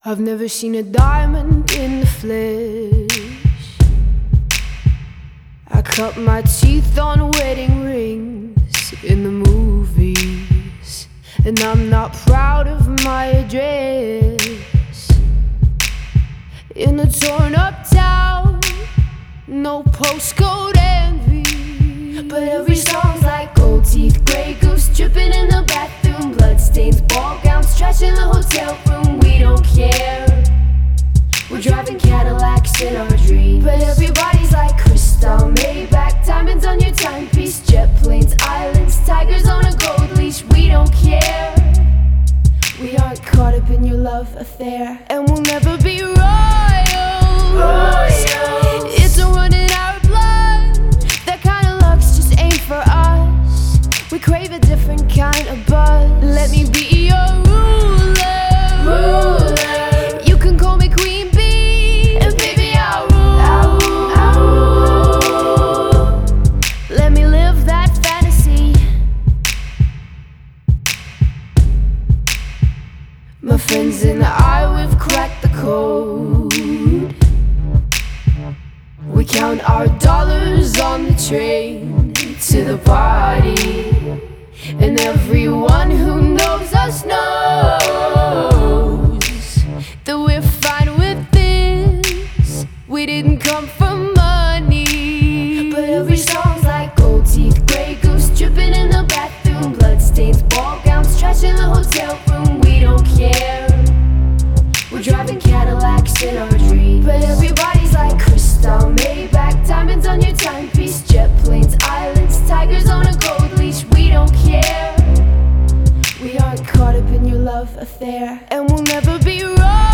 I've never seen a diamond in the flesh. I cut my teeth on wedding rings in the movies, and I'm not proud of my address. In a torn up town, no postcode envy, but every song's like gold teeth, grey goose dripping in the bathroom, bloodstains, ball gowns, trash in the hotel room. We don't care. We're driving Cadillacs in our dreams, but everybody's like crystal, Maybach, diamonds on your timepiece, jet planes, islands, tigers on a gold leash. We don't care. We aren't caught up in your love affair, and we'll never be royals. It's a run in our blood. That kind of luck's just ain't for us. We crave a different kind of buzz. Let me be your ruler. You can call me Queen Bee, and baby I'll rule. Let me live that fantasy. My friends and I, we've cracked the code. We count our dollars on the train to the party, and everyone who knows us knows that we're fine with this. We didn't come for money, but every song's like gold teeth, grey goose dripping in the bathroom, bloodstains, ball gowns, trash in the hotel room. We don't care. We're driving Cadillacs in our dreams, but everybody's like crystal, Maybach, diamonds on your timepiece, jet planes, islands, tigers on a gold leash. We don't care. We aren't caught up in your love affair, and we'll never be wrong.